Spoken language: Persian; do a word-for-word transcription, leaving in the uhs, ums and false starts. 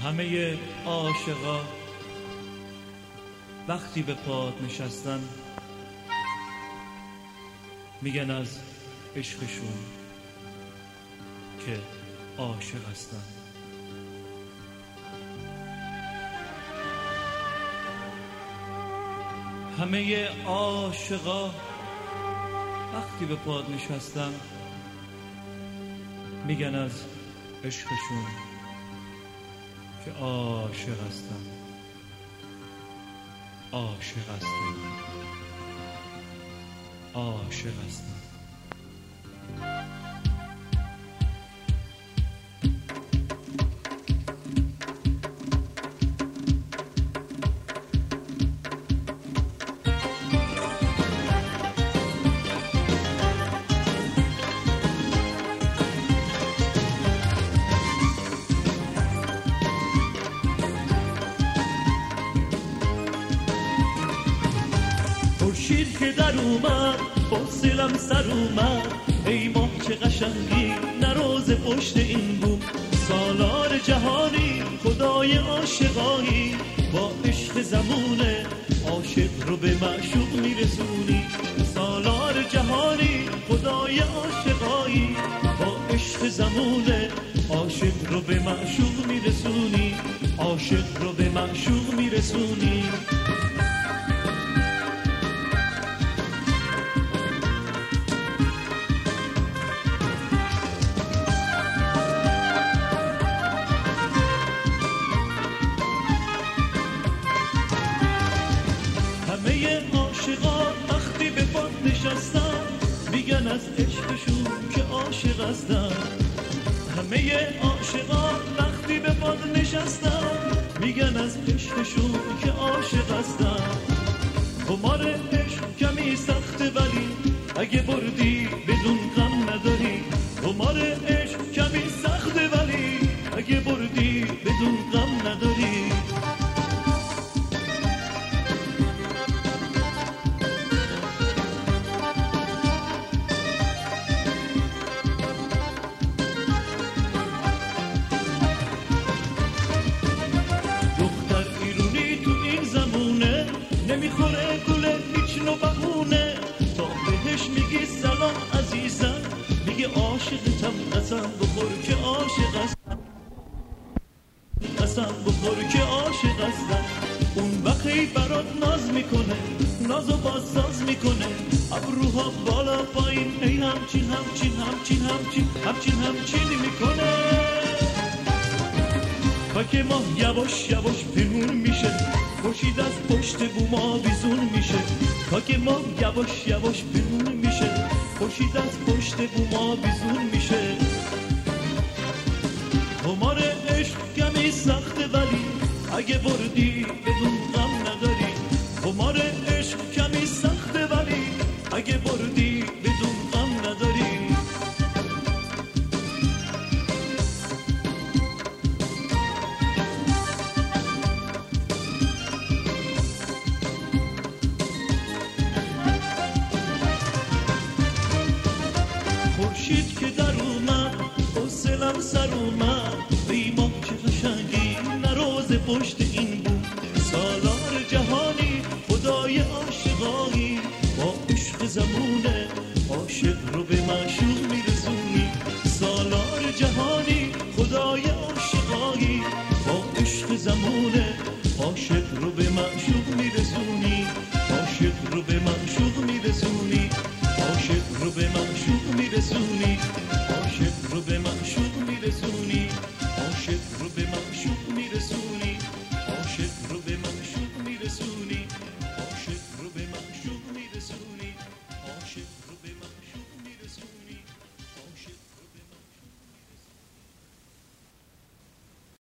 همه عاشقا وقتی به پات نشستن میگن از عشقشون که عاشق هستن. همه عاشقا وقتی به پات نشستن میگن از عشقشون که عاشق هستن. عاشق هستن. عاشق هستن. خورشید که در اومد حوصلم سر اومد، ای ماه چه قشنگی نروز پشت این بوم. سالار جهانی خدای عاشقایی، با عشق زمونه عاشق رو به معشوق میرسونی. سالار جهانی خدای عاشقایی، با عشق زمونه عاشق رو به معشوق میرسونی. عاشق رو به معشوق میرسونی. همه عاشقا وقتی به پات نشستن میگن از عشقشون که عاشق هستن. همه عاشقا وقتی به پات نشستن میگن از عشقشون که عاشق هستن. قمار عشق کمی سخته ولی اگه بردی بدون غم نداری. قمار عشق کمی سخته ولی اگه بردی بدون غم نداری. نمیخوره گله هیچ نوع بهونه، تا بهش میگی سلام عزیزم میگه عاشقتم. قسم بخور که عاشق هستم. قسم بخور که عاشق هستم. اون وقتی برات ناز میکنه نازو بازساز میکنه، ابروها بالا پایین ای همچین همچین همچین همچین همچین همچین میکنه. پاک ماه یواش یواش پنهون میشه، خورشید از پشت بوم آویزون میشه. پاک ماه یواش یواش پنهون میشه، خورشید از پشت بوم آویزون میشه. قمار عشق کمی سخته ولی اگه بردی بدون غم نداری. قمار عشق کمی سخته ولی اگه بردی بدون غم نداری. خورشید که در اومد حوصلم سر اومد، ای ماه چه قشنگی نروز پشت این بوم. سالار جهانی خدای عاشقایی، با عشق زمونه عاشق رو به معشوق میرسونی. سالار جهانی خدای عاشقایی، با عشق زمونه عاشق رو به معشوق میرسونی. عاشق رو به معشوق میرسونی. عاشق رو به معشوق میرسونی. عاشق رو به معشوق میرسونی. عاشق رو به